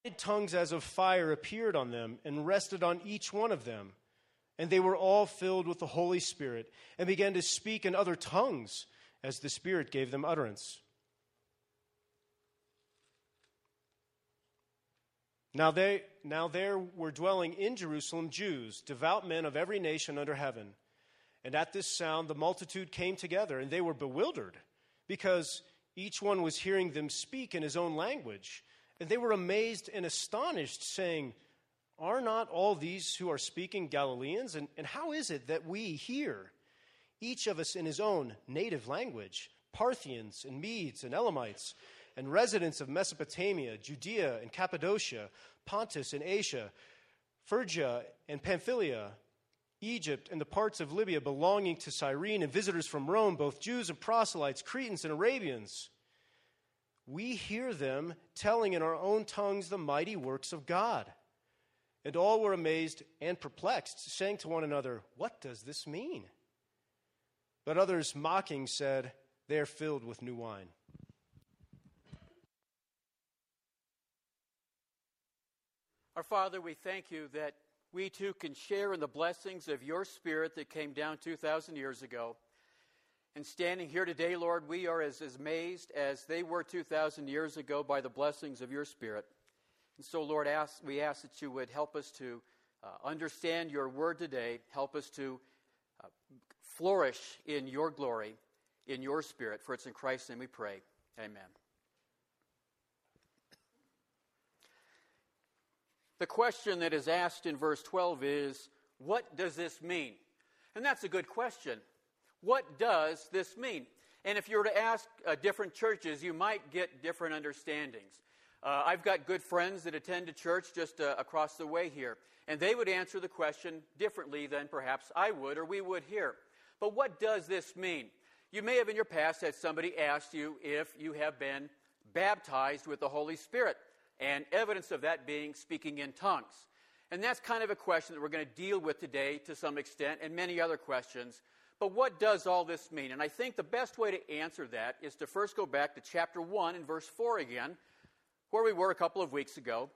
tongues as of fire appeared on them and rested on each one of them. And they were all filled with the Holy Spirit and began to speak in other tongues as the Spirit gave them utterance. Now there were dwelling in Jerusalem Jews, devout men of every nation under heaven. And at this sound the multitude came together, and they were bewildered, because each one was hearing them speak in his own language. And they were amazed and astonished, saying, "Are not all these who are speaking Galileans? And how is it that we hear, each of us in his own native language, Parthians and Medes and Elamites, and residents of Mesopotamia, Judea and Cappadocia, Pontus and Asia, Phrygia and Pamphylia, Egypt and the parts of Libya belonging to Cyrene, and visitors from Rome, both Jews and proselytes, Cretans and Arabians? We hear them telling in our own tongues the mighty works of God." And all were amazed and perplexed, saying to one another, "What does this mean?" But others, mocking, said, "They are filled with new wine." Our Father, we thank you that we too can share in the blessings of your Spirit that came down 2,000 years ago. And standing here today, Lord, we are as amazed as they were 2,000 years ago by the blessings of your Spirit. And so, Lord, we ask that you would help us to understand your word today, help us to flourish in your glory, in your Spirit. For it's in Christ's name we pray. Amen. The question that is asked in verse 12 is, what does this mean? And that's a good question. What does this mean? And if you were to ask different churches, you might get different understandings. I've got good friends that attend a church just across the way here, and they would answer the question differently than perhaps I would or we would here. But what does this mean? You may have in your past had somebody ask you if you have been baptized with the Holy Spirit, and evidence of that being speaking in tongues. And that's kind of a question that we're going to deal with today to some extent, and many other questions. But what does all this mean? And I think the best way to answer that is to first go back to chapter 1 and verse 4 again, where we were a couple of weeks ago,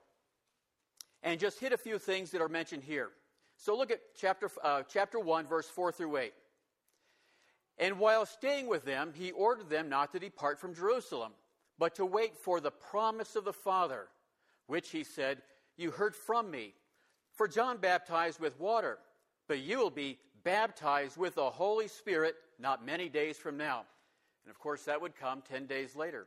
and just hit a few things that are mentioned here. So look at chapter 1, verse 4 through 8. "And while staying with them, he ordered them not to depart from Jerusalem, but to wait for the promise of the Father, which he said, 'You heard from me. For John baptized with water, but you will be baptized with the Holy Spirit not many days from now.'" And of course, that would come 10 days later.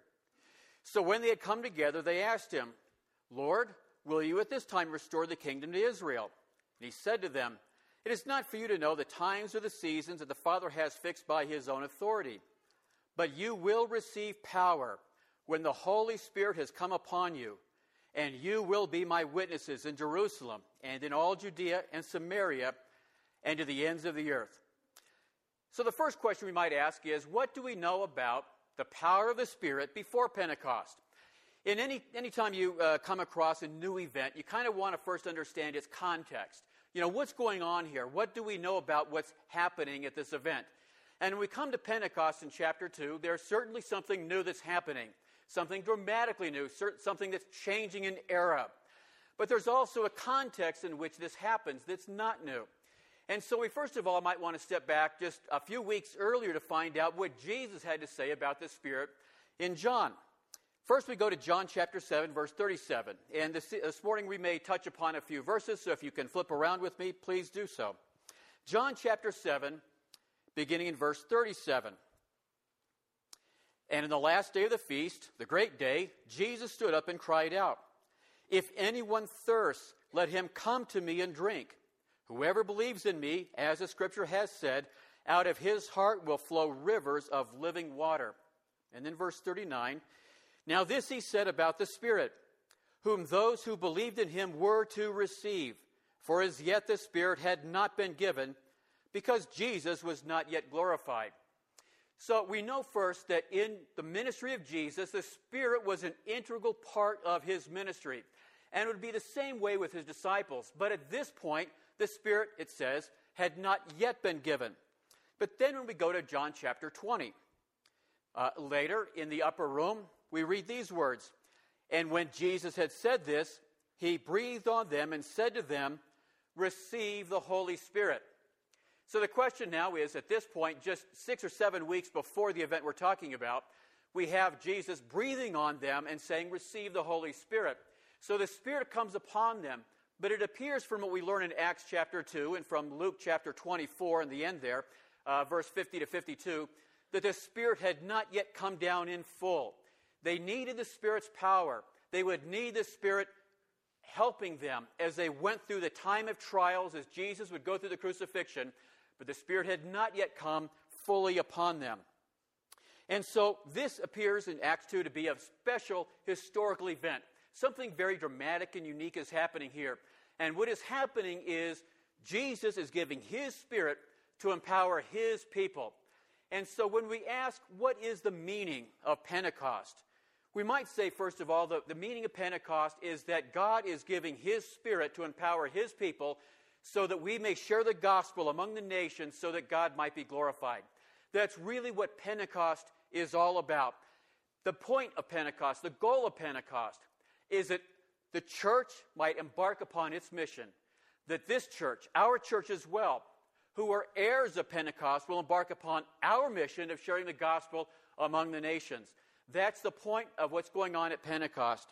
"So when they had come together, they asked him, 'Lord, will you at this time restore the kingdom to Israel?' And he said to them, 'It is not for you to know the times or the seasons that the Father has fixed by his own authority. But you will receive power when the Holy Spirit has come upon you, and you will be my witnesses in Jerusalem and in all Judea and Samaria and to the ends of the earth.'" So the first question we might ask is, what do we know about the power of the Spirit before Pentecost? In any time you come across a new event, you kind of want to first understand its context. You know, what's going on here? What do we know about what's happening at this event? And when we come to Pentecost in chapter 2, there's certainly something new that's happening. Something dramatically new, something that's changing an era. But there's also a context in which this happens that's not new. And so we first of all might want to step back just a few weeks earlier to find out what Jesus had to say about the Spirit in John. First we go to John chapter 7, verse 37. And this morning we may touch upon a few verses, so if you can flip around with me, please do so. John chapter 7, beginning in verse 37. "And in the last day of the feast, the great day, Jesus stood up and cried out, 'If anyone thirsts, let him come to me and drink. Whoever believes in me, as the scripture has said, out of his heart will flow rivers of living water.'" And then verse 39, "Now this he said about the Spirit, whom those who believed in him were to receive. For as yet the Spirit had not been given, because Jesus was not yet glorified." So we know first that in the ministry of Jesus, the Spirit was an integral part of his ministry. And it would be the same way with his disciples. But at this point, the Spirit, it says, had not yet been given. But then when we go to John chapter 20, later in the upper room, we read these words. "And when Jesus had said this, he breathed on them and said to them, "Receive the Holy Spirit." So the question now is, at this point, just 6 or 7 weeks before the event we're talking about, we have Jesus breathing on them and saying, "Receive the Holy Spirit." So the Spirit comes upon them. But it appears from what we learn in Acts chapter 2 and from Luke chapter 24 in the end there, verse 50 to 52, that the Spirit had not yet come down in full. They needed the Spirit's power. They would need the Spirit helping them as they went through the time of trials, as Jesus would go through the crucifixion, but the Spirit had not yet come fully upon them. And so this appears in Acts 2 to be a special historical event. Something very dramatic and unique is happening here. And what is happening is Jesus is giving his Spirit to empower his people. And so when we ask, what is the meaning of Pentecost? We might say, first of all, the meaning of Pentecost is that God is giving his Spirit to empower his people so that we may share the gospel among the nations so that God might be glorified. That's really what Pentecost is all about. The point of Pentecost, the goal of Pentecost, is that the church might embark upon its mission, that this church, our church as well, who are heirs of Pentecost, will embark upon our mission of sharing the gospel among the nations. That's the point of what's going on at Pentecost.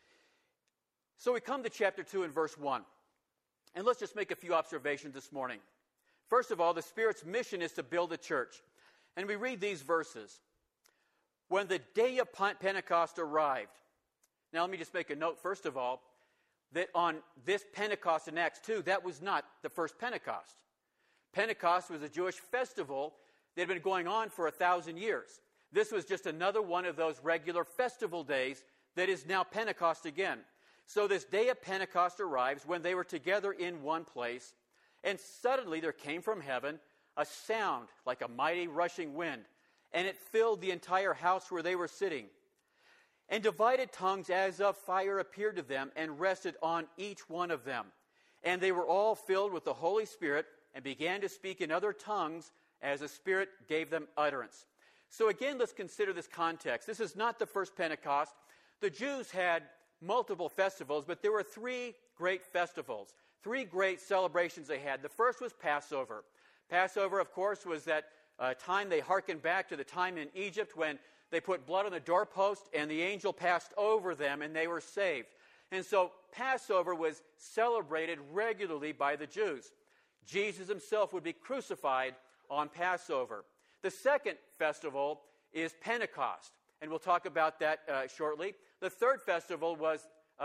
So we come to chapter 2 and verse 1. And let's just make a few observations this morning. First of all, the Spirit's mission is to build a church. And we read these verses. When the day of Pentecost arrived. Now let me just make a note, first of all, that on this Pentecost in Acts 2, that was not the first Pentecost. Pentecost was a Jewish festival that had been going on for 1,000 years. This was just another one of those regular festival days that is now Pentecost again. So this day of Pentecost arrives when they were together in one place, and suddenly there came from heaven a sound like a mighty rushing wind, and it filled the entire house where they were sitting. And divided tongues as of fire appeared to them and rested on each one of them. And they were all filled with the Holy Spirit and began to speak in other tongues as the Spirit gave them utterance. So again, let's consider this context. This is not the first Pentecost. The Jews had multiple festivals, but there were 3 great festivals, 3 great celebrations they had. The first was Passover. Passover, of course, was that time they hearkened back to the time in Egypt when they put blood on the doorpost and the angel passed over them and they were saved. And so Passover was celebrated regularly by the Jews. Jesus himself would be crucified on Passover. The second festival is Pentecost, and we'll talk about that shortly. The third festival was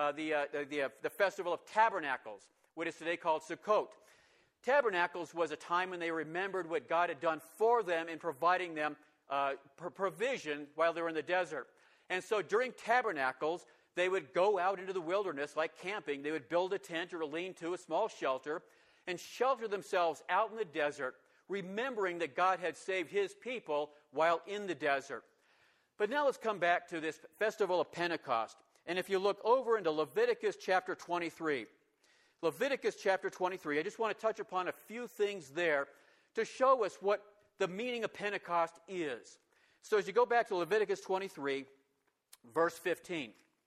the Festival of Tabernacles, what is today called Sukkot. Tabernacles was a time when they remembered what God had done for them in providing them provision while they were in the desert. And so during Tabernacles, they would go out into the wilderness like camping. They would build a tent or a lean-to, a small shelter, and shelter themselves out in the desert, remembering that God had saved his people while in the desert. But now let's come back to this festival of Pentecost. And if you look over into Leviticus chapter 23, Leviticus chapter 23, I just want to touch upon a few things there to show us what the meaning of Pentecost is. So as you go back to Leviticus 23, verse 15.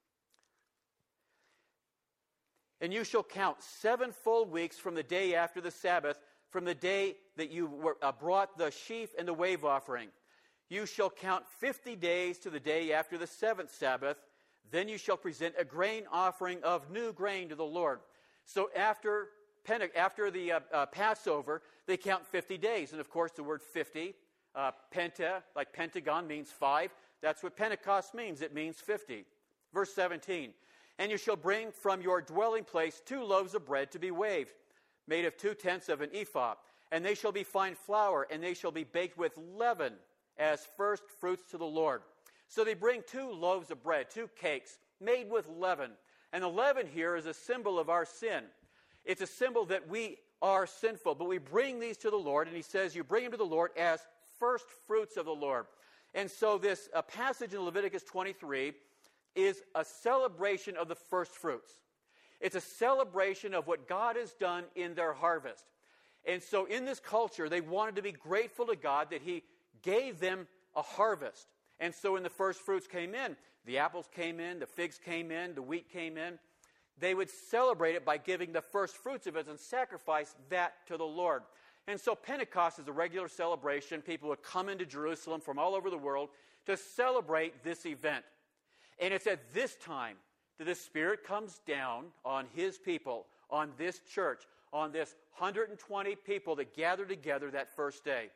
And you shall count 7 full weeks from the day after the Sabbath, from the day that you brought the sheaf and the wave offering. You shall count 50 days to the day after the 7th Sabbath. Then you shall present a grain offering of new grain to the Lord. So after the Passover, they count 50 days. And of course, the word 50, penta, like pentagon, means 5. That's what Pentecost means. It means 50. Verse 17. And you shall bring from your dwelling place 2 loaves of bread to be waved, made of 2/10 of an ephah. And they shall be fine flour, and they shall be baked with leaven as first fruits to the Lord. So they bring 2 loaves of bread, 2 cakes, made with leaven. And the leaven here is a symbol of our sin. It's a symbol that we are sinful, but we bring these to the Lord, and he says you bring them to the Lord as first fruits of the Lord. And so this passage in Leviticus 23 is a celebration of the first fruits. It's a celebration of what God has done in their harvest. And so in this culture, they wanted to be grateful to God that he gave them a harvest. And so when the first fruits came in, the apples came in, the figs came in, the wheat came in, they would celebrate it by giving the first fruits of it and sacrifice that to the Lord. And so Pentecost is a regular celebration. People would come into Jerusalem from all over the world to celebrate this event. And it's at this time that the Spirit comes down on His people, on this church, on this 120 people that gathered together that first day.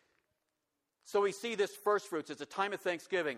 So we see this first fruits. It's a time of thanksgiving.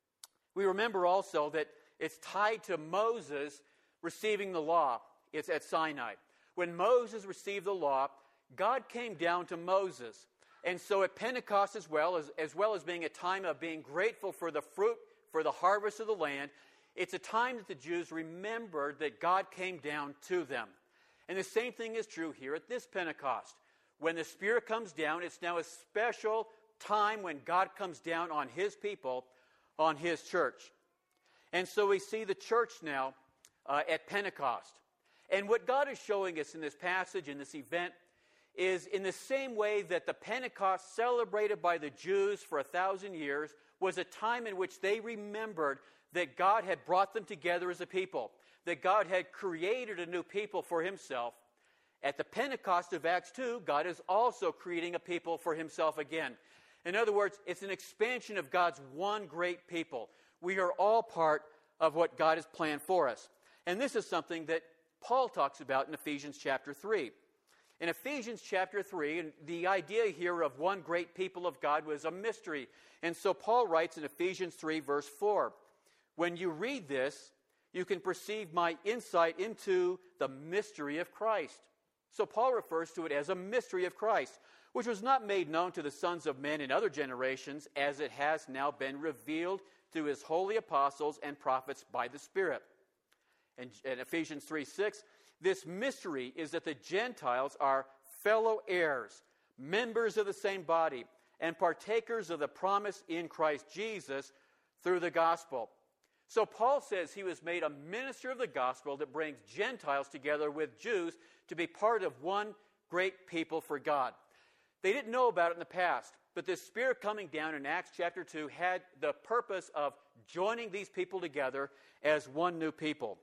We remember also that it's tied to Moses receiving the law. It's at Sinai. When Moses received the law, God came down to Moses. And so at Pentecost as well as being a time of being grateful for the fruit, for the harvest of the land, it's a time that the Jews remembered that God came down to them. And the same thing is true here at this Pentecost. When the Spirit comes down, it's now a special time when God comes down on His people, on His church. And so we see the church now at Pentecost. And what God is showing us in this passage, in this event, is in the same way that the Pentecost celebrated by the Jews for 1,000 years was a time in which they remembered that God had brought them together as a people, that God had created a new people for Himself. At the Pentecost of Acts 2, God is also creating a people for Himself again. In other words, it's an expansion of God's one great people. We are all part of what God has planned for us. And this is something that Paul talks about in Ephesians chapter 3. In Ephesians chapter 3, and the idea here of one great people of God was a mystery. And so Paul writes in Ephesians 3, verse 4, "When you read this, you can perceive my insight into the mystery of Christ." So Paul refers to it as a mystery of Christ, which was not made known to the sons of men in other generations, as it has now been revealed to His holy apostles and prophets by the Spirit. And in Ephesians 3:6, this mystery is that the Gentiles are fellow heirs, members of the same body, and partakers of the promise in Christ Jesus through the gospel. So Paul says he was made a minister of the gospel that brings Gentiles together with Jews to be part of one great people for God. They didn't know about it in the past, but the Spirit coming down in Acts chapter 2 had the purpose of joining these people together as one new people.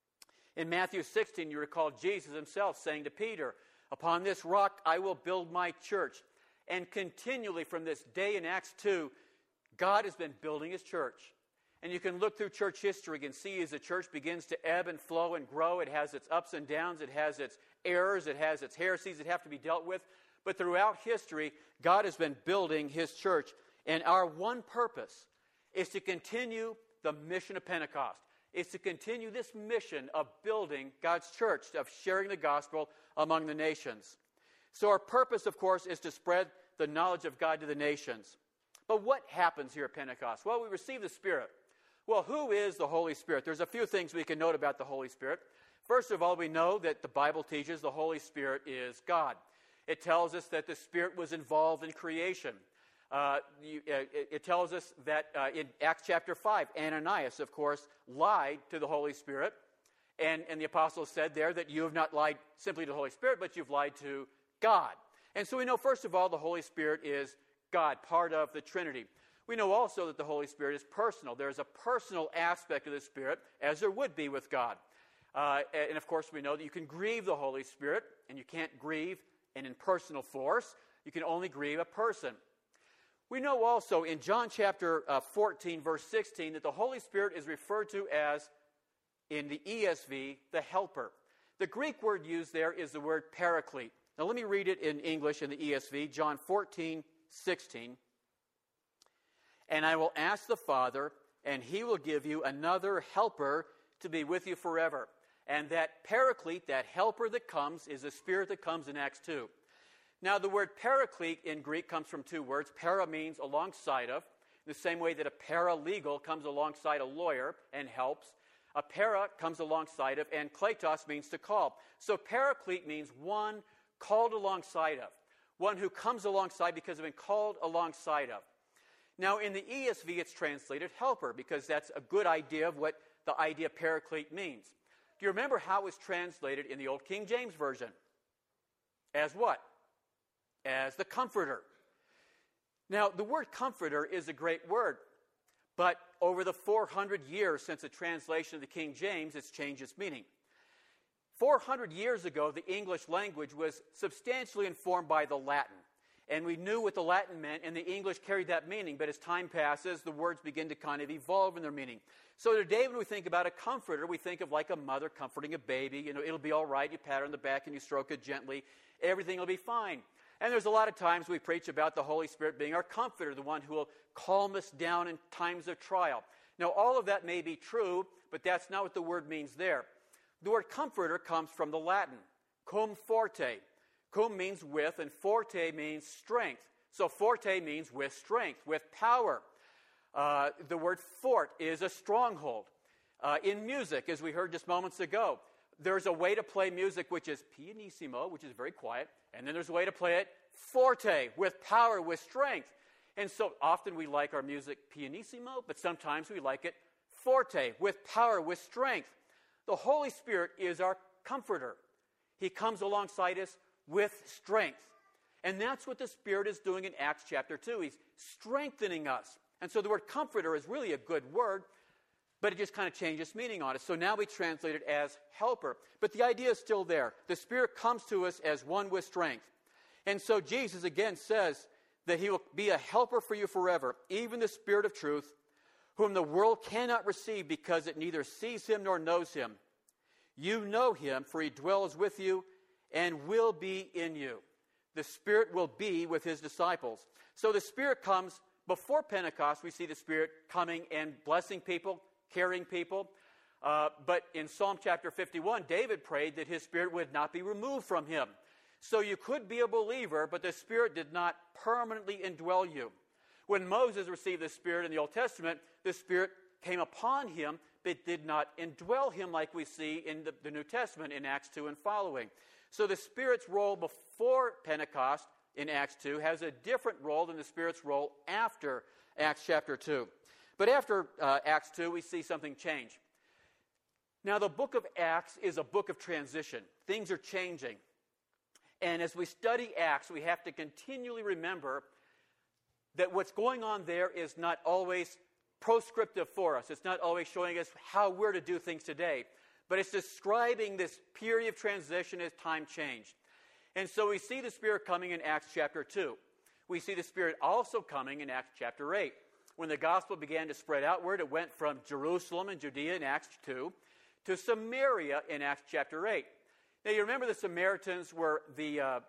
In Matthew 16, you recall Jesus Himself saying to Peter, "Upon this rock I will build my church." And continually from this day in Acts 2, God has been building His church. And you can look through church history and see as the church begins to ebb and flow and grow, it has its ups and downs, it has its errors, it has its heresies that have to be dealt with. But throughout history, God has been building His church. And our one purpose is to continue the mission of Pentecost. It's to continue this mission of building God's church, of sharing the gospel among the nations. So our purpose, of course, is to spread the knowledge of God to the nations. But what happens here at Pentecost? Well, we receive the Spirit. Well, who is the Holy Spirit? There's a few things we can note about the Holy Spirit. First of all, we know that the Bible teaches the Holy Spirit is God. It tells us that the Spirit was involved in creation. It tells us that in Acts chapter 5, Ananias, of course, lied to the Holy Spirit. And the apostles said there that you have not lied simply to the Holy Spirit, but you've lied to God. And so we know, first of all, the Holy Spirit is God, part of the Trinity. We know also that the Holy Spirit is personal. There's a personal aspect of the Spirit, as there would be with God. And of course, we know that you can grieve the Holy Spirit, and you can't grieve an impersonal force. You can only grieve a person. We know also in John chapter 14, verse 16, that the Holy Spirit is referred to as, in the ESV, the helper. The Greek word used there is the word paraclete. Now let me read it in English in the ESV, John 14, 16. "And I will ask the Father, and He will give you another helper to be with you forever." And that paraclete, that helper that comes, is the Spirit that comes in Acts 2. Now, the word paraclete in Greek comes from two words. Para means alongside of, in the same way that a paralegal comes alongside a lawyer and helps. A para comes alongside of, and kletos means to call. So paraclete means one called alongside of, one who comes alongside because of being called alongside of. Now, in the ESV, it's translated helper, because that's a good idea of what the idea paraclete means. Do you remember how it was translated in the Old King James Version? As what? As the Comforter. Now, the word comforter is a great word, but over the 400 years since the translation of the King James, it's changed its meaning. 400 years ago, the English language was substantially informed by the Latin. And we knew what the Latin meant, and the English carried that meaning. But as time passes, the words begin to kind of evolve in their meaning. So today, when we think about a comforter, we think of like a mother comforting a baby. You know, it'll be all right. You pat her on the back and you stroke it gently. Everything will be fine. And there's a lot of times we preach about the Holy Spirit being our comforter, the one who will calm us down in times of trial. Now, all of that may be true, but that's not what the word means there. The word comforter comes from the Latin, cum forte. Cum means with, and forte means strength. So forte means with strength, with power. The word fort is a stronghold. In music, as we heard just moments ago, there's a way to play music which is pianissimo, which is very quiet, and then there's a way to play it forte, with power, with strength. And so often we like our music pianissimo, but sometimes we like it forte, with power, with strength. The Holy Spirit is our comforter. He comes alongside us with strength. And that's what the Spirit is doing in Acts chapter 2. He's strengthening us. And so the word comforter is really a good word, but it just kind of changes meaning on it. So now we translate it as helper. But the idea is still there. The Spirit comes to us as one with strength. And so Jesus again says that he will be a helper for you forever, even the Spirit of truth, whom the world cannot receive because it neither sees him nor knows him. You know him, for he dwells with you and will be in you. The Spirit will be with his disciples. So the Spirit comes before Pentecost. We see the Spirit coming and blessing people, carrying people. But in Psalm chapter 51, David prayed that his Spirit would not be removed from him. So you could be a believer, but the Spirit did not permanently indwell you. When Moses received the Spirit in the Old Testament, the Spirit came upon him, but did not indwell him like we see in the New Testament in Acts 2 and following. So the Spirit's role before Pentecost in Acts 2 has a different role than the Spirit's role after Acts chapter 2. But after Acts 2, we see something change. Now, the book of Acts is a book of transition. Things are changing. And as we study Acts, we have to continually remember that what's going on there is not always proscriptive for us. It's not always showing us how we're to do things today. But it's describing this period of transition as time changed. And so we see the Spirit coming in Acts chapter 2. We see the Spirit also coming in Acts chapter 8. When the gospel began to spread outward, it went from Jerusalem and Judea in Acts 2 to Samaria in Acts chapter 8. Now you remember the Samaritans were the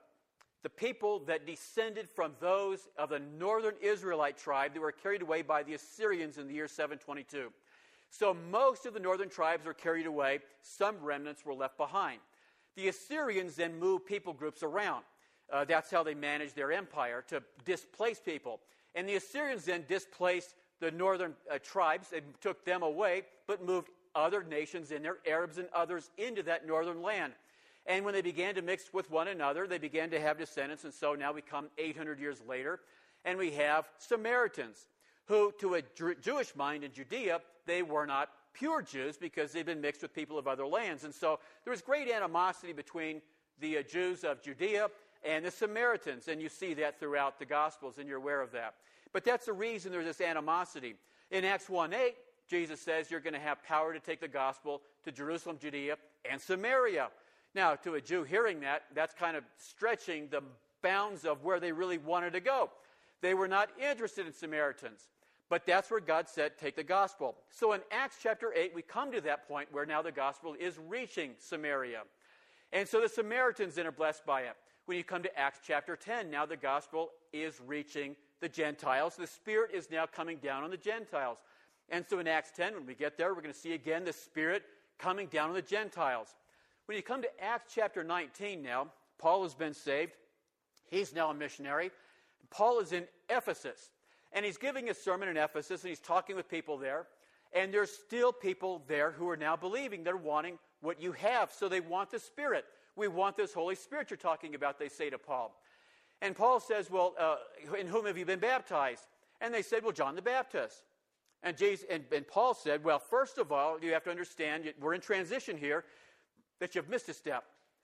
people that descended from those of the northern Israelite tribe that were carried away by the Assyrians in the year 722. So most of the northern tribes were carried away. Some remnants were left behind. The Assyrians then moved people groups around. That's how they managed their empire, to displace people. And the Assyrians then displaced the northern tribes and took them away, but moved other nations in there, Arabs and others, into that northern land. And when they began to mix with one another, they began to have descendants. And so now we come 800 years later, and we have Samaritans, who, to a Jewish mind in Judea, they were not pure Jews because they'd been mixed with people of other lands. And so there was great animosity between the Jews of Judea and the Samaritans. And you see that throughout the Gospels, and you're aware of that. But that's the reason there's this animosity. In Acts 1:8, Jesus says you're going to have power to take the gospel to Jerusalem, Judea, and Samaria. Now, to a Jew hearing that, that's kind of stretching the bounds of where they really wanted to go. They were not interested in Samaritans. But that's where God said, take the gospel. So in Acts chapter 8, we come to that point where now the gospel is reaching Samaria. And so the Samaritans then are blessed by it. When you come to Acts chapter 10, now the gospel is reaching the Gentiles. The Spirit is now coming down on the Gentiles. And so in Acts 10, when we get there, we're going to see again the Spirit coming down on the Gentiles. When you come to Acts chapter 19 now, Paul has been saved. He's now a missionary. Paul is in Ephesus. And he's giving a sermon in Ephesus, and he's talking with people there. And there's still people there who are now believing. They're wanting what you have. So they want the Spirit. We want this Holy Spirit you're talking about, they say to Paul. And Paul says, well, in whom have you been baptized? And they said, well, John the Baptist. And Paul said, well, first of all, you have to understand, we're in transition here, that you've missed a step.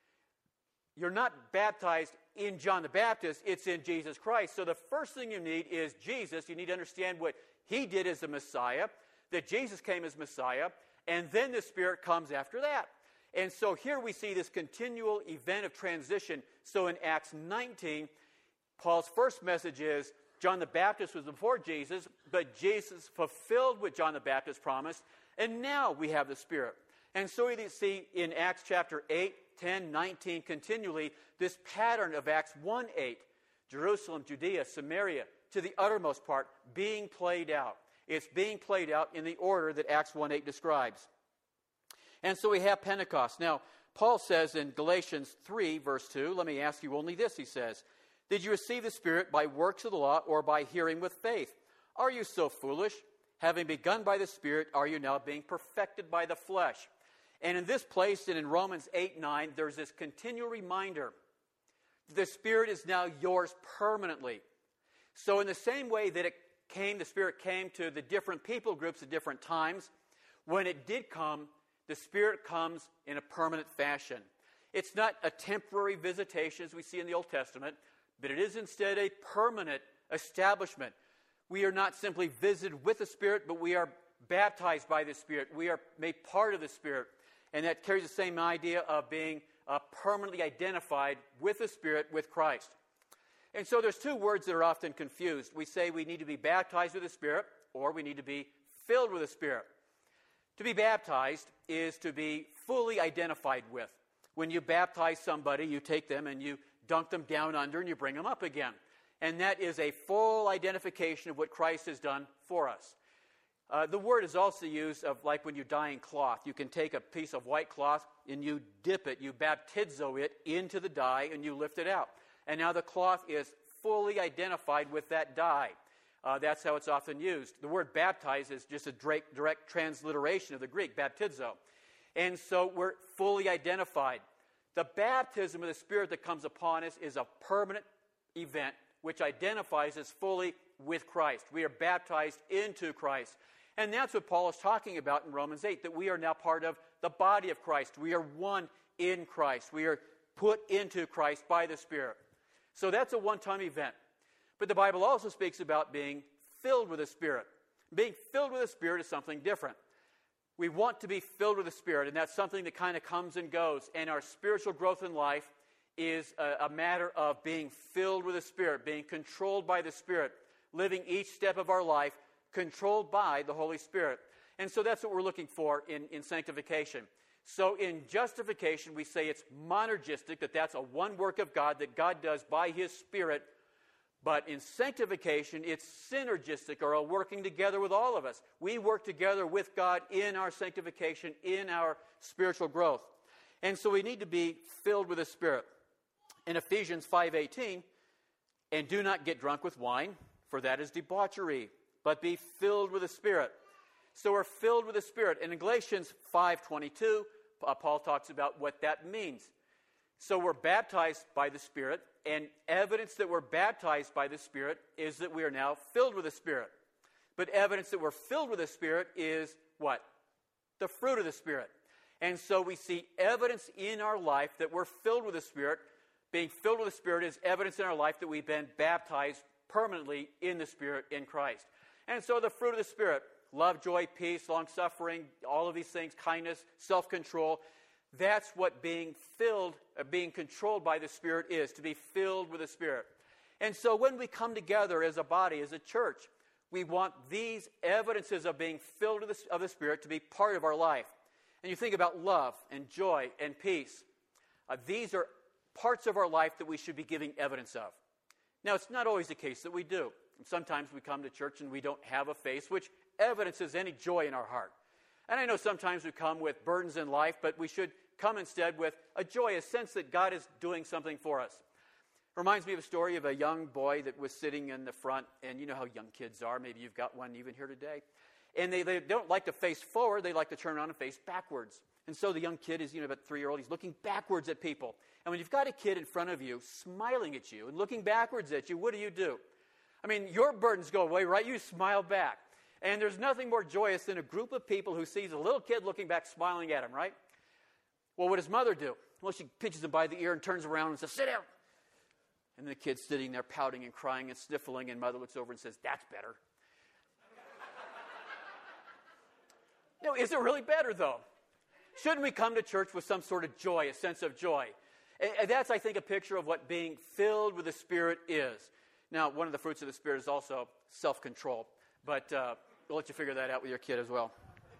You're not baptized in John the Baptist, it's in Jesus Christ. So the first thing you need is Jesus. You need to understand what he did as the Messiah, that Jesus came as Messiah, and then the Spirit comes after that. And so here we see this continual event of transition. So in Acts 19, Paul's first message is John the Baptist was before Jesus, but Jesus fulfilled what John the Baptist promised, and now we have the Spirit. And so we see in Acts chapter 8, 10, 19, continually this pattern of Acts 1:8, Jerusalem, Judea, Samaria, to the uttermost part, being played out. It's being played out in the order that Acts 1:8 describes. And so we have Pentecost. Now, Paul says in Galatians 3, verse 2, let me ask you only this, he says, did you receive the Spirit by works of the law or by hearing with faith? Are you so foolish? Having begun by the Spirit, are you now being perfected by the flesh? And in this place and in Romans 8, 9, there's this continual reminder that the Spirit is now yours permanently. So in the same way that the Spirit came to the different people groups at different times, when it did come, the Spirit comes in a permanent fashion. It's not a temporary visitation as we see in the Old Testament, but it is instead a permanent establishment. We are not simply visited with the Spirit, but we are baptized by the Spirit. We are made part of the Spirit. And that carries the same idea of being permanently identified with the Spirit, with Christ. And so there's two words that are often confused. We say we need to be baptized with the Spirit, or we need to be filled with the Spirit. To be baptized is to be fully identified with. When you baptize somebody, you take them and you dunk them down under and you bring them up again. And that is a full identification of what Christ has done for us. The word is also used of like when you dye in cloth. You can take a piece of white cloth and you dip it, you baptizo it into the dye and you lift it out. And now the cloth is fully identified with that dye. That's how it's often used. The word baptize is just a direct transliteration of the Greek, baptizo. And so we're fully identified. The baptism of the Spirit that comes upon us is a permanent event which identifies us fully with Christ. We are baptized into Christ. And that's what Paul is talking about in Romans 8, that we are now part of the body of Christ. We are one in Christ. We are put into Christ by the Spirit. So that's a one-time event. But the Bible also speaks about being filled with the Spirit. Being filled with the Spirit is something different. We want to be filled with the Spirit, and that's something that kind of comes and goes. And our spiritual growth in life is a matter of being filled with the Spirit, being controlled by the Spirit, living each step of our life controlled by the Holy Spirit. And so that's what we're looking for in sanctification. So in justification, we say it's monergistic, that's a one work of God that God does by His Spirit. But in sanctification, it's synergistic, or a working together with all of us. We work together with God in our sanctification, in our spiritual growth. And so we need to be filled with the Spirit. In Ephesians 5:18, and do not get drunk with wine, for that is debauchery, but be filled with the Spirit. So we're filled with the Spirit. And in Galatians 5:22, Paul talks about what that means. So we're baptized by the Spirit, and evidence that we're baptized by the Spirit is that we are now filled with the Spirit. But evidence that we're filled with the Spirit is what? The fruit of the Spirit. And so we see evidence in our life that we're filled with the Spirit. Being filled with the Spirit is evidence in our life that we've been baptized permanently in the Spirit in Christ. And so the fruit of the Spirit, love, joy, peace, long-suffering, all of these things, kindness, self-control, that's what being filled, being controlled by the Spirit is, to be filled with the Spirit. And so when we come together as a body, as a church, we want these evidences of being filled with the Spirit to be part of our life. And you think about love and joy and peace. These are parts of our life that we should be giving evidence of. Now, it's not always the case that we do. Sometimes we come to church and we don't have a face which evidences any joy in our heart. And I know sometimes we come with burdens in life, but we should come instead with a joy, a sense that God is doing something for us. It reminds me of a story of a young boy that was sitting in the front, and you know how young kids are. Maybe you've got one even here today. And they don't like to face forward. They like to turn around and face backwards. And so the young kid is, about 3-year-old. He's looking backwards at people. And when you've got a kid in front of you smiling at you and looking backwards at you, what do? I mean, your burdens go away, right? You smile back. And there's nothing more joyous than a group of people who sees a little kid looking back, smiling at him, right? Well, what does mother do? Well, she pinches him by the ear and turns around and says, sit down. And the kid's sitting there pouting and crying and sniffling, and mother looks over and says, that's better. No, is it really better, though? Shouldn't we come to church with some sort of joy, a sense of joy? And that's, I think, a picture of what being filled with the Spirit is. Now, one of the fruits of the Spirit is also self-control. But we'll let you figure that out with your kid as well.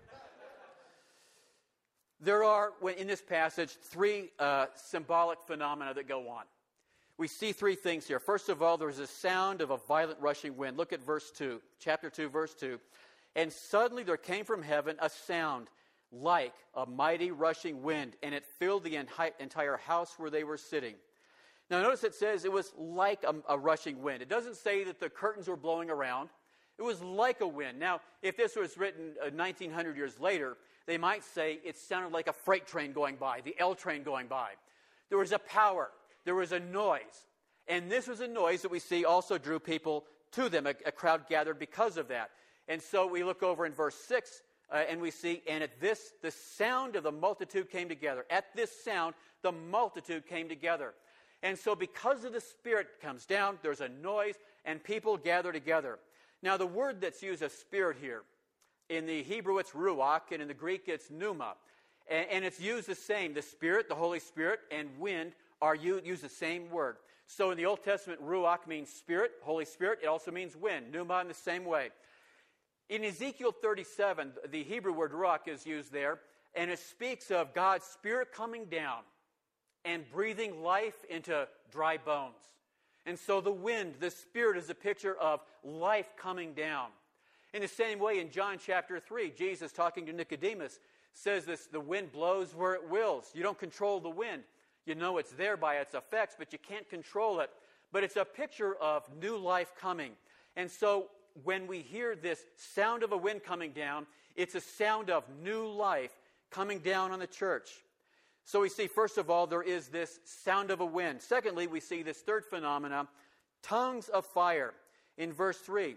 There are, in this passage, three symbolic phenomena that go on. We see three things here. First of all, there's a sound of a violent rushing wind. Look at verse 2, chapter 2, verse 2. And suddenly there came from heaven a sound like a mighty rushing wind, and it filled the entire house where they were sitting. Now notice it says it was like a rushing wind. It doesn't say that the curtains were blowing around. It was like a wind. Now, if this was written 1900 years later, they might say it sounded like a freight train going by, the L train going by. There was a power. There was a noise. And this was a noise that we see also drew people to them. A crowd gathered because of that. And so we look over in verse 6, and we see, and at this, the sound of the multitude came together. At this sound, the multitude came together. And so because of the Spirit comes down, there's a noise, and people gather together. Now, the word that's used as Spirit here, in the Hebrew it's ruach, and in the Greek it's pneuma. And it's used the same. The Spirit, the Holy Spirit, and wind are use the same word. So in the Old Testament, ruach means Spirit, Holy Spirit. It also means wind, pneuma in the same way. In Ezekiel 37, the Hebrew word ruach is used there, and it speaks of God's Spirit coming down and breathing life into dry bones. And so the wind, the Spirit, is a picture of life coming down. In the same way, in John chapter 3, Jesus, talking to Nicodemus, says this, the wind blows where it wills. You don't control the wind. You know it's there by its effects, but you can't control it. But it's a picture of new life coming. And so when we hear this sound of a wind coming down, it's a sound of new life coming down on the church. So we see, first of all, there is this sound of a wind. Secondly, we see this third phenomena, tongues of fire. In verse 3,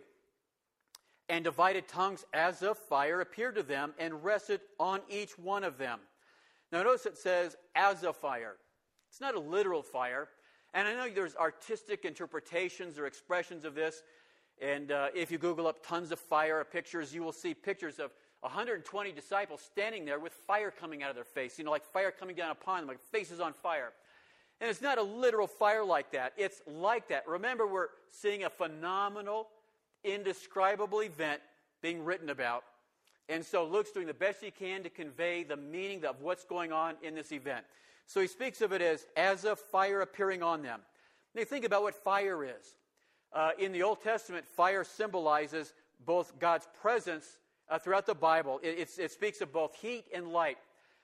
and divided tongues as of fire appeared to them and rested on each one of them. Now notice it says, as of fire. It's not a literal fire. And I know there's artistic interpretations or expressions of this. And if you Google up tons of fire pictures, you will see pictures of 120 disciples standing there with fire coming out of their face. You know, like fire coming down upon them, like faces on fire. And it's not a literal fire like that. It's like that. Remember, we're seeing a phenomenal, indescribable event being written about. And so Luke's doing the best he can to convey the meaning of what's going on in this event. So he speaks of it as of fire appearing on them. Now think about what fire is. In the Old Testament, fire symbolizes both God's presence throughout the Bible. It speaks of both heat and light.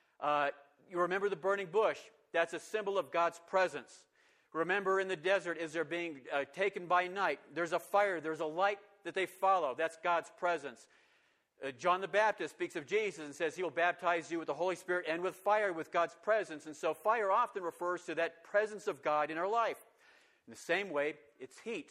You remember the burning bush. That's a symbol of God's presence. Remember in the desert, as they're being taken by night, there's a fire, there's a light that they follow. That's God's presence. John the Baptist speaks of Jesus and says he will baptize you with the Holy Spirit and with fire, with God's presence. And so fire often refers to that presence of God in our life. In the same way, it's heat.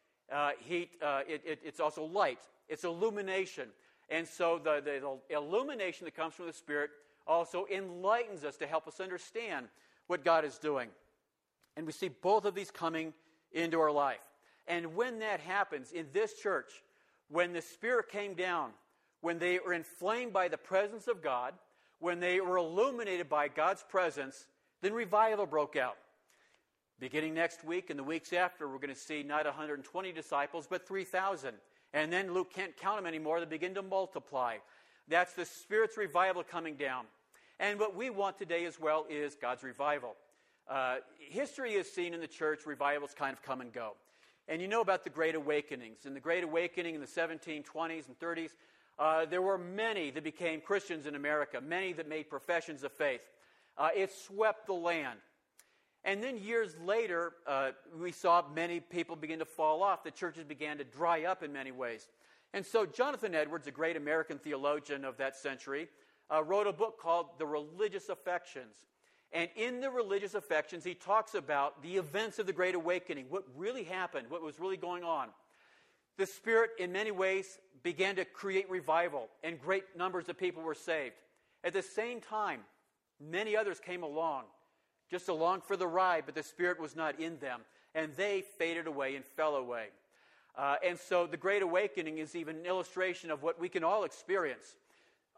It's also light. It's illumination. And so the illumination that comes from the Spirit also enlightens us to help us understand what God is doing. And we see both of these coming into our life. And when that happens in this church, when the Spirit came down, when they were inflamed by the presence of God, when they were illuminated by God's presence, then revival broke out. Beginning next week and the weeks after, we're going to see not 120 disciples, but 3,000. And then Luke can't count them anymore. They begin to multiply. That's the Spirit's revival coming down. And what we want today as well is God's revival. History has seen in the church revivals kind of come and go. And you know about the Great Awakenings. In the Great Awakening in the 1720s and 30s, there were many that became Christians in America, many that made professions of faith. It swept the land. And then years later, we saw many people begin to fall off. The churches began to dry up in many ways. And so Jonathan Edwards, a great American theologian of that century, wrote a book called The Religious Affections. And in The Religious Affections, he talks about the events of the Great Awakening, what really happened, what was really going on. The Spirit, in many ways, began to create revival, and great numbers of people were saved. At the same time, many others came along, just along for the ride, but the Spirit was not in them, and they faded away and fell away. And so the Great Awakening is even an illustration of what we can all experience.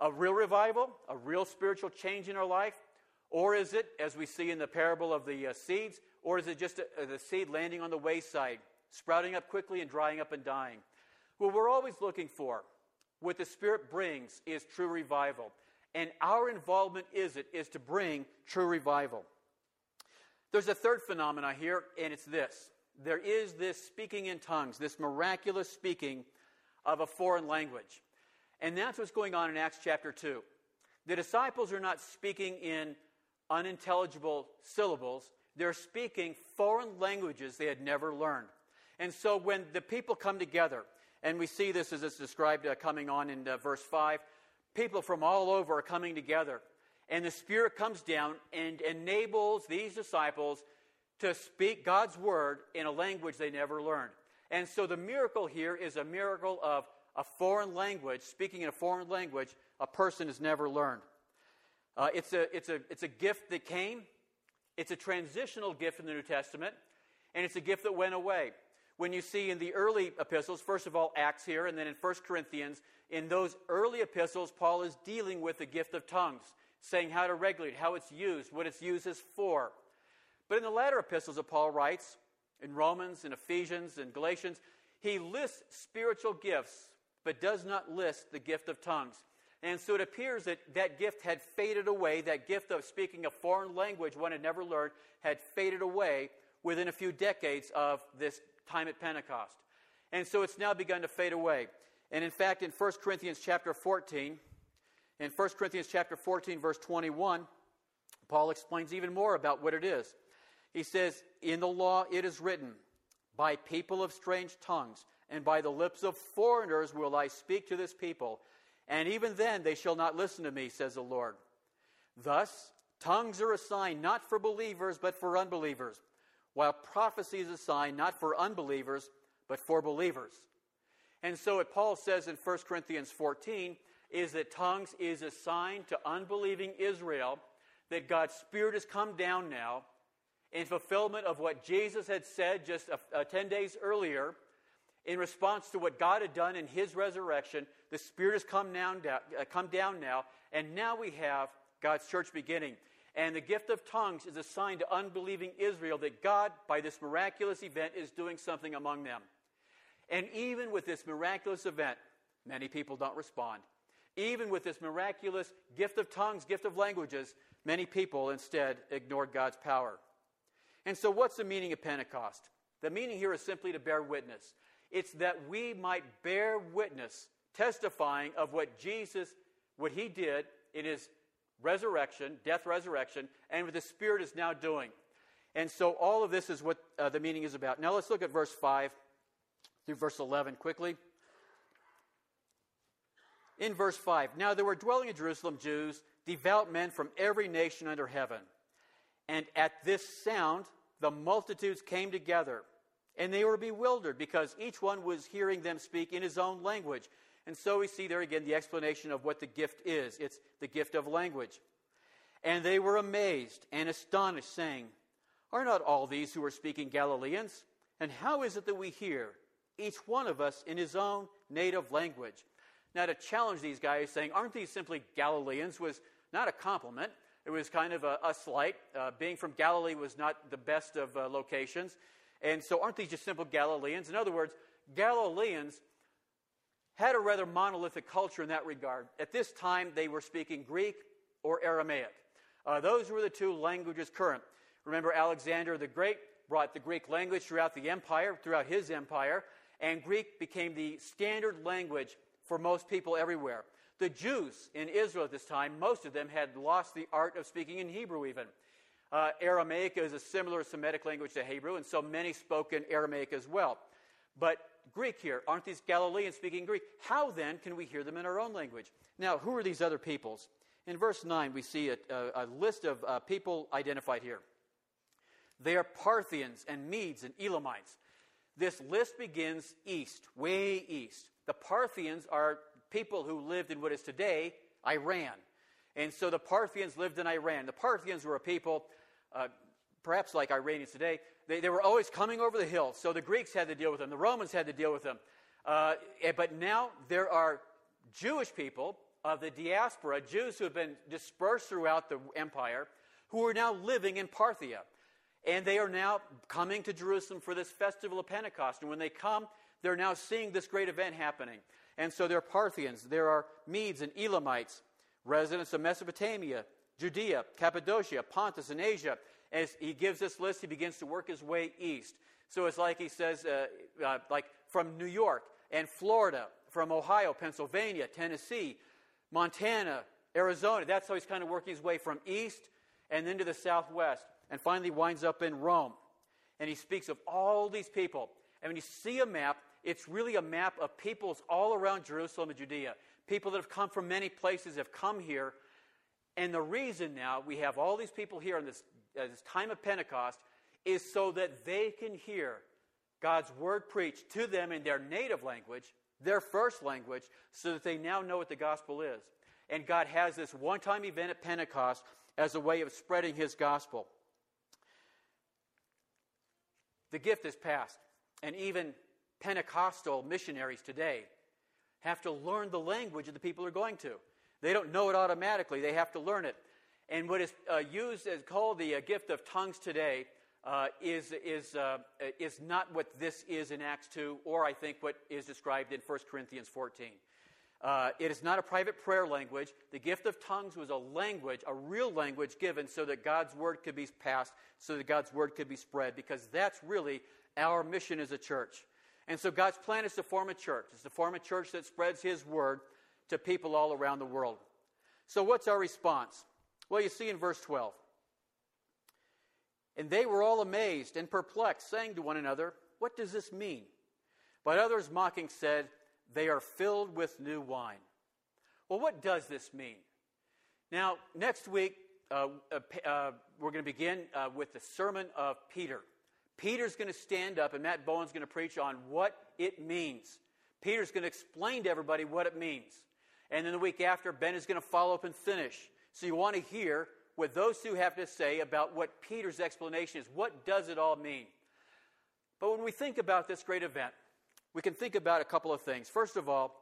a real revival, a real spiritual change in our life? Or is it, as we see in the parable of the seeds, or is it just the seed landing on the wayside, sprouting up quickly and drying up and dying? Well, we're always looking for what the Spirit brings is true revival. And our involvement is to bring true revival. There's a third phenomena here, and it's this. There is this speaking in tongues, this miraculous speaking of a foreign language. And that's what's going on in Acts chapter 2. The disciples are not speaking in unintelligible syllables. They're speaking foreign languages they had never learned. And so when the people come together, and we see this as it's described coming on in verse 5, people from all over are coming together. And the Spirit comes down and enables these disciples to speak God's word in a language they never learned. And so the miracle here is a miracle of a foreign language, speaking in a foreign language a person has never learned. It's a gift that came. It's a transitional gift in the New Testament, and it's a gift that went away. When you see in the early epistles, first of all Acts here, and then in 1 Corinthians, in those early epistles, Paul is dealing with the gift of tongues, saying how to regulate, how it's used, what it's used as for. But in the latter epistles that Paul writes, in Romans, in Ephesians, and Galatians, he lists spiritual gifts, but does not list the gift of tongues. And so it appears that that gift had faded away. That gift of speaking a foreign language one had never learned had faded away within a few decades of this time at Pentecost. And so it's now begun to fade away. And in fact, in 1 Corinthians chapter 14, verse 21, Paul explains even more about what it is. He says, in the law it is written, by people of strange tongues, and by the lips of foreigners will I speak to this people, and even then they shall not listen to me, says the Lord. Thus, tongues are a sign not for believers, but for unbelievers, while prophecy is a sign not for unbelievers, but for believers. And so what Paul says in 1 Corinthians 14 is that tongues is a sign to unbelieving Israel that God's Spirit has come down now in fulfillment of what Jesus had said just 10 days earlier. In response to what God had done in His resurrection, the Spirit has come down now, and now we have God's church beginning. And the gift of tongues is a sign to unbelieving Israel that God, by this miraculous event, is doing something among them. And even with this miraculous event, many people don't respond. Even with this miraculous gift of tongues, gift of languages, many people instead ignored God's power. And so what's the meaning of Pentecost? The meaning here is simply to bear witness. It's that we might bear witness, testifying of what He did in His resurrection, death, resurrection, and what the Spirit is now doing. And so all of this is what the meaning is about. Now let's look at verse 5 through verse 11 quickly. In verse 5, now there were dwelling in Jerusalem Jews, devout men from every nation under heaven. And at this sound, the multitudes came together. And they were bewildered because each one was hearing them speak in his own language. And so we see there again the explanation of what the gift is. It's the gift of language. And they were amazed and astonished, saying, are not all these who are speaking Galileans? And how is it that we hear, each one of us in his own native language? Now to challenge these guys, saying, aren't these simply Galileans, was not a compliment. It was kind of a slight. Being from Galilee was not the best of locations. And so aren't these just simple Galileans? In other words, Galileans had a rather monolithic culture in that regard. At this time, they were speaking Greek or Aramaic. Those were the two languages current. Remember, Alexander the Great brought the Greek language throughout his empire, and Greek became the standard language for most people everywhere. The Jews in Israel at this time, most of them had lost the art of speaking in Hebrew even. Aramaic is a similar Semitic language to Hebrew, and so many spoke in Aramaic as well. But Greek here, aren't these Galileans speaking Greek? How then can we hear them in our own language? Now, who are these other peoples? In verse 9, we see a list of people identified here. They are Parthians and Medes and Elamites. This list begins east, way east. The Parthians are people who lived in what is today Iran. And so the Parthians lived in Iran. The Parthians were a people, perhaps like Iranians today, they were always coming over the hill. So the Greeks had to deal with them. The Romans had to deal with them. But now there are Jewish people of the diaspora, Jews who had been dispersed throughout the empire, who are now living in Parthia. And they are now coming to Jerusalem for this festival of Pentecost. And when they come, they're now seeing this great event happening. And so there are Parthians, there are Medes and Elamites, residents of Mesopotamia, Judea, Cappadocia, Pontus, and Asia. As he gives this list, he begins to work his way east. So it's like he says, like from New York and Florida, from Ohio, Pennsylvania, Tennessee, Montana, Arizona. That's how he's kind of working his way from east and then to the southwest, and finally winds up in Rome. And he speaks of all these people. And when you see a map, it's really a map of peoples all around Jerusalem and Judea. People that have come from many places have come here. And the reason now we have all these people here in this time of Pentecost is so that they can hear God's word preached to them in their native language, their first language, so that they now know what the gospel is. And God has this one-time event at Pentecost as a way of spreading his gospel. The gift is passed, and even Pentecostal missionaries today have to learn the language of the people they're going to. They don't know it automatically. They have to learn it. And what is used as called the gift of tongues today is not what this is in Acts 2, or I think what is described in 1 Corinthians 14. It is not a private prayer language. The gift of tongues was a language, a real language given so that God's word could be passed, so that God's word could be spread, because that's really our mission as a church. And so God's plan is to form a church. It's to form a church that spreads his word to people all around the world. So what's our response? Well, you see in verse 12. And they were all amazed and perplexed, saying to one another, "What does this mean?" But others mocking said, "They are filled with new wine." Well, what does this mean? Now, next week, we're going to begin with the sermon of Peter. Peter's going to stand up, and Matt Bowen's going to preach on what it means. Peter's going to explain to everybody what it means. And then the week after, Ben is going to follow up and finish. So you want to hear what those two have to say about what Peter's explanation is. What does it all mean? But when we think about this great event, we can think about a couple of things. First of all,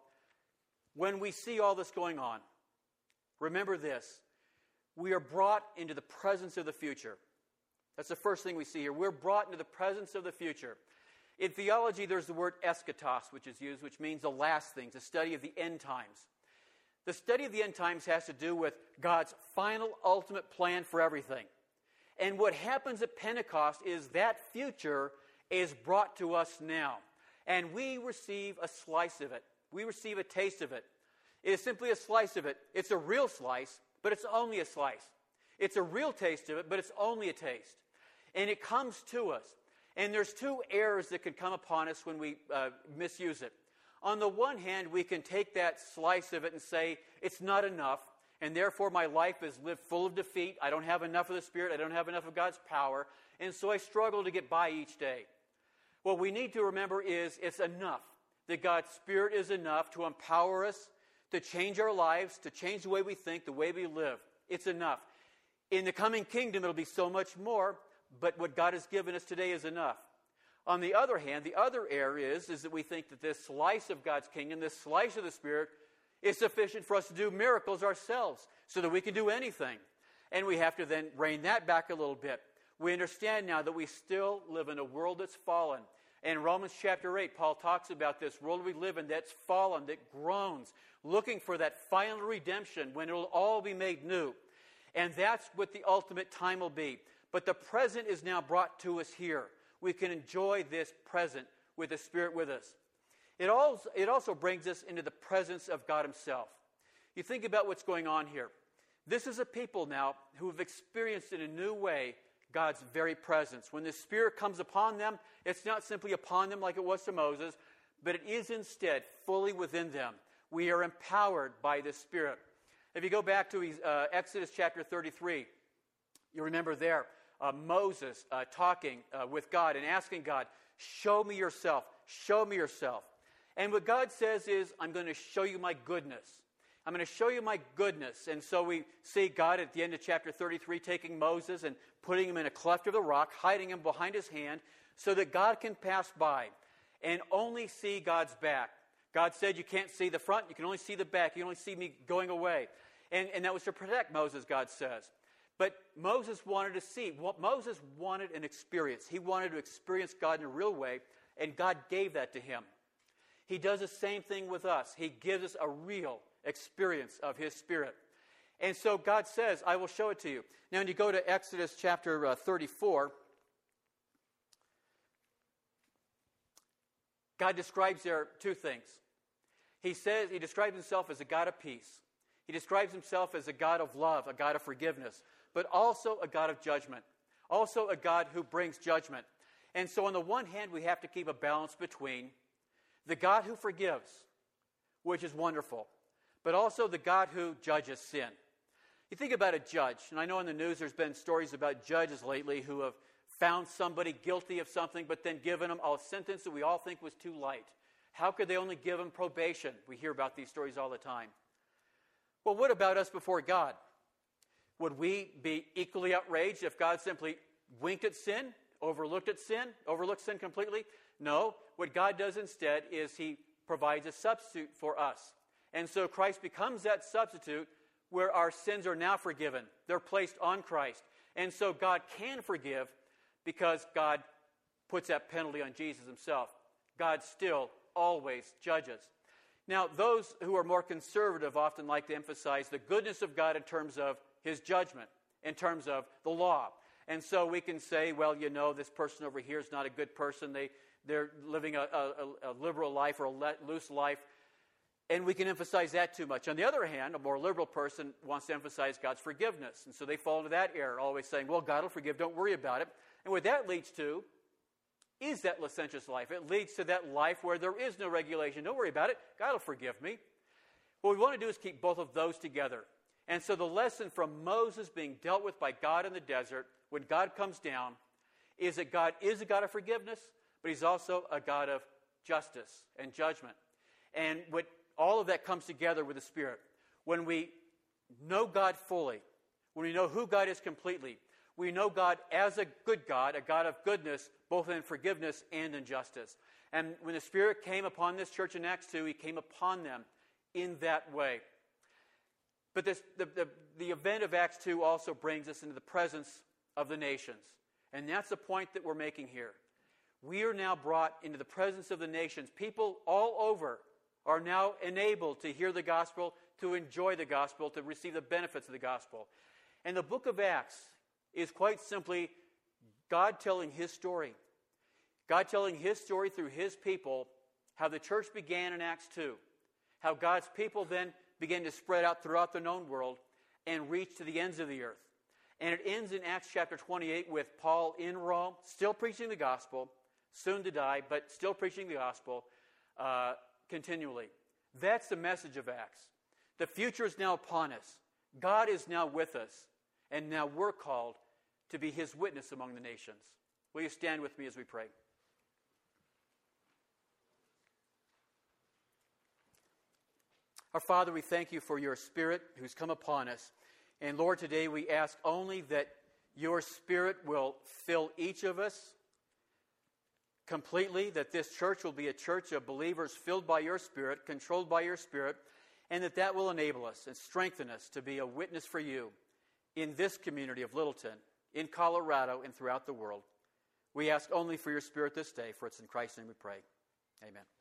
when we see all this going on, remember this. We are brought into the presence of the future. That's the first thing we see here. We're brought into the presence of the future. In theology, there's the word eschatos, which is used, which means the last things, the study of the end times. The study of the end times has to do with God's final, ultimate plan for everything. And what happens at Pentecost is that future is brought to us now. And we receive a slice of it. We receive a taste of it. It is simply a slice of it. It's a real slice, but it's only a slice. It's a real taste of it, but it's only a taste. And it comes to us. And there's two errors that can come upon us when we misuse it. On the one hand, we can take that slice of it and say, it's not enough, and therefore my life is lived full of defeat. I don't have enough of the Spirit. I don't have enough of God's power, and so I struggle to get by each day. What we need to remember is it's enough, that God's Spirit is enough to empower us, to change our lives, to change the way we think, the way we live. It's enough. In the coming kingdom, it'll be so much more, but what God has given us today is enough. On the other hand, the other error is that we think that this slice of God's kingdom, this slice of the Spirit, is sufficient for us to do miracles ourselves so that we can do anything. And we have to then rein that back a little bit. We understand now that we still live in a world that's fallen. In Romans chapter 8, Paul talks about this world we live in that's fallen, that groans, looking for that final redemption when it will all be made new. And that's what the ultimate time will be. But the present is now brought to us here. We can enjoy this present with the Spirit with us. It also brings us into the presence of God himself. You think about what's going on here. This is a people now who have experienced in a new way God's very presence. When the Spirit comes upon them, it's not simply upon them like it was to Moses, but it is instead fully within them. We are empowered by the Spirit. If you go back to Exodus chapter 33, you remember there, Moses talking with God and asking God, show me yourself, show me yourself. And what God says is, I'm going to show you my goodness. I'm going to show you my goodness. And so we see God at the end of chapter 33 taking Moses and putting him in a cleft of the rock, hiding him behind his hand, so that God can pass by and only see God's back. God said you can't see the front, you can only see the back, you can only see me going away. And that was to protect Moses, God says. But Moses wanted to see. Moses wanted an experience. He wanted to experience God in a real way, and God gave that to him. He does the same thing with us. He gives us a real experience of His Spirit. And so God says, I will show it to you. Now, when you go to Exodus chapter 34, God describes there two things. He describes Himself as a God of peace. He describes Himself as a God of love, a God of forgiveness, but also a God of judgment, also a God who brings judgment. And so on the one hand, we have to keep a balance between the God who forgives, which is wonderful, but also the God who judges sin. You think about a judge, and I know in the news there's been stories about judges lately who have found somebody guilty of something, but then given them a sentence that we all think was too light. How could they only give them probation? We hear about these stories all the time. Well, what about us before God? Would we be equally outraged if God simply winked at sin, overlooked sin completely? No. What God does instead is He provides a substitute for us. And so Christ becomes that substitute where our sins are now forgiven. They're placed on Christ. And so God can forgive because God puts that penalty on Jesus Himself. God still always judges. Now, those who are more conservative often like to emphasize the goodness of God in terms of His judgment, in terms of the law. And so we can say, well, you know, this person over here is not a good person. They're living a liberal life or a loose life. And we can emphasize that too much. On the other hand, a more liberal person wants to emphasize God's forgiveness. And so they fall into that error, always saying, well, God will forgive, don't worry about it. And what that leads to is that licentious life. It leads to that life where there is no regulation. Don't worry about it. God will forgive me. What we want to do is keep both of those together. And so the lesson from Moses being dealt with by God in the desert, when God comes down, is that God is a God of forgiveness, but He's also a God of justice and judgment. And all of that comes together with the Spirit. When we know God fully, when we know who God is completely, we know God as a good God, a God of goodness, both in forgiveness and in justice. And when the Spirit came upon this church in Acts 2, He came upon them in that way. But the event of Acts 2 also brings us into the presence of the nations. And that's the point that we're making here. We are now brought into the presence of the nations. People all over are now enabled to hear the gospel, to enjoy the gospel, to receive the benefits of the gospel. And the book of Acts is quite simply God telling His story. God telling His story through His people, how the church began in Acts 2, how God's people then began to spread out throughout the known world and reach to the ends of the earth. And it ends in Acts chapter 28 with Paul in Rome, still preaching the gospel, soon to die, but still preaching the gospel continually. That's the message of Acts. The future is now upon us. God is now with us. And now we're called to be His witness among the nations. Will you stand with me as we pray? Our Father, we thank You for Your Spirit who's come upon us. And Lord, today we ask only that Your Spirit will fill each of us completely, that this church will be a church of believers filled by Your Spirit, controlled by Your Spirit, and that will enable us and strengthen us to be a witness for You in this community of Littleton, in Colorado, and throughout the world. We ask only for Your Spirit this day, for it's in Christ's name we pray. Amen.